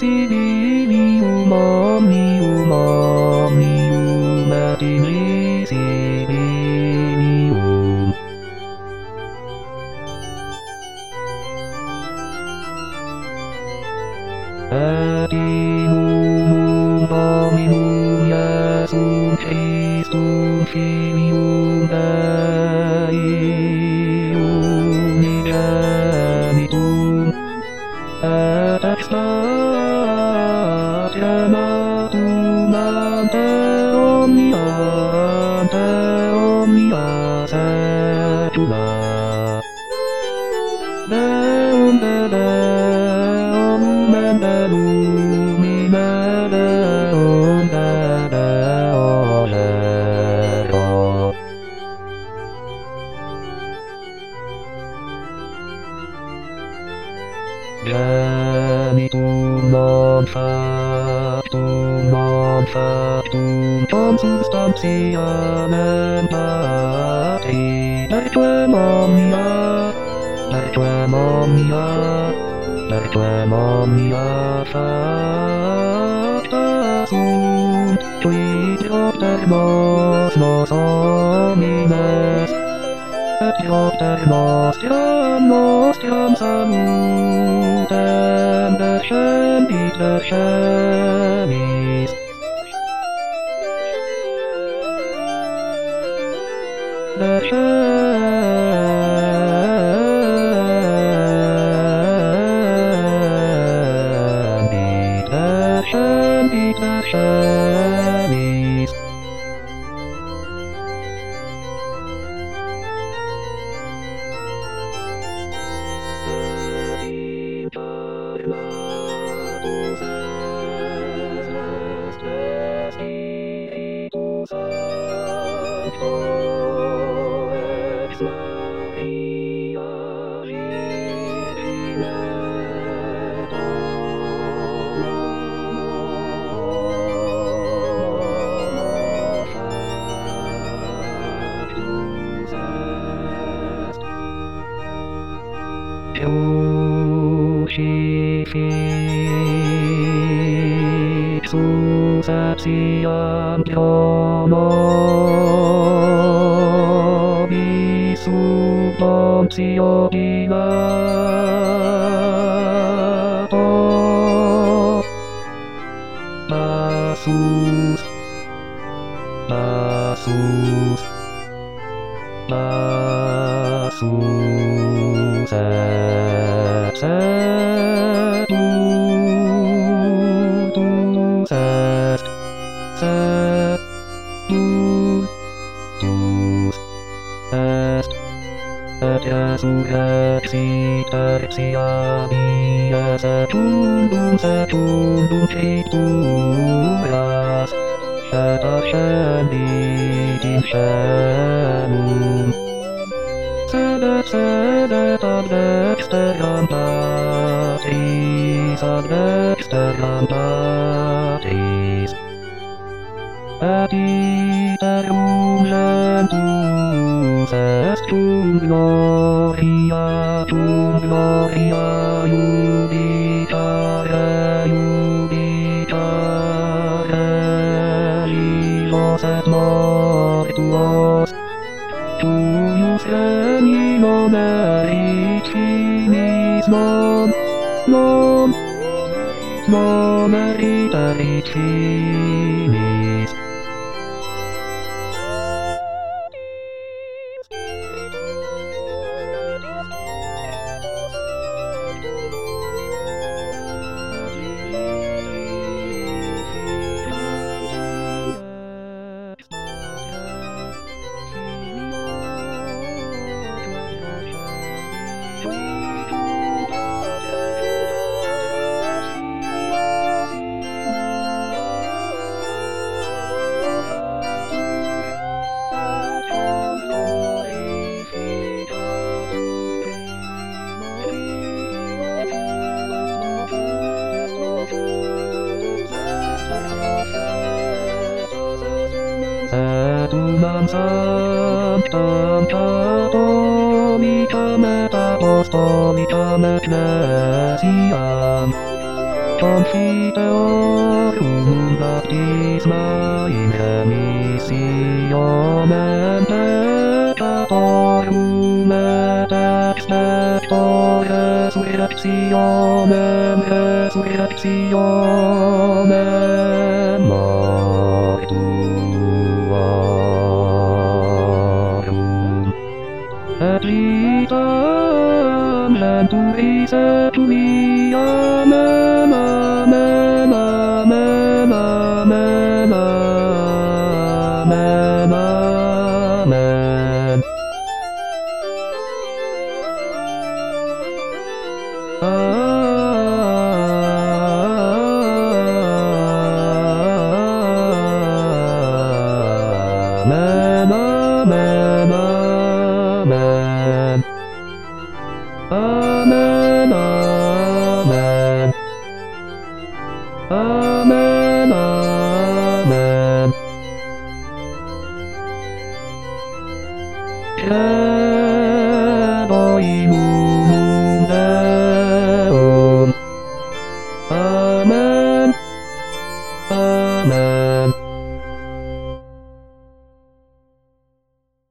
Sibinium omnium omnium et in Sibinium. Et in unum Dominum Iesum Christum Filium Dei unigenitum, et extatiam atum ante omnia saecula. Deum de Deum et de lumine Deum de Deo Leo. Genitum non factum consubstantianem Patri, Dequem omnia facta sunt, qui Theoptermos nos homines, et Theoptermostiam salutem descendit. Descendit. Crucifixus etiam nobis sub Pontio Pilato passus et sedutus est et Iesus exit exia secundum Scripturas et ascendit in caelum. Sedet ad dexteram Patris, et iterum gentus est cum gloria judicare vivos et mortuos, tuius geni non erit finis non erit finis. Unam sanctam catholicam et apostolicam ecclesiam confiteorum baptisma in remissionem peccatorum et expecto resurrectionem mortuorum. Et vitam lenturis et viam amen, amen, amen, amen, amen, amen. Amen, amen, amen. Amen, amen. Amen, amen. Credo in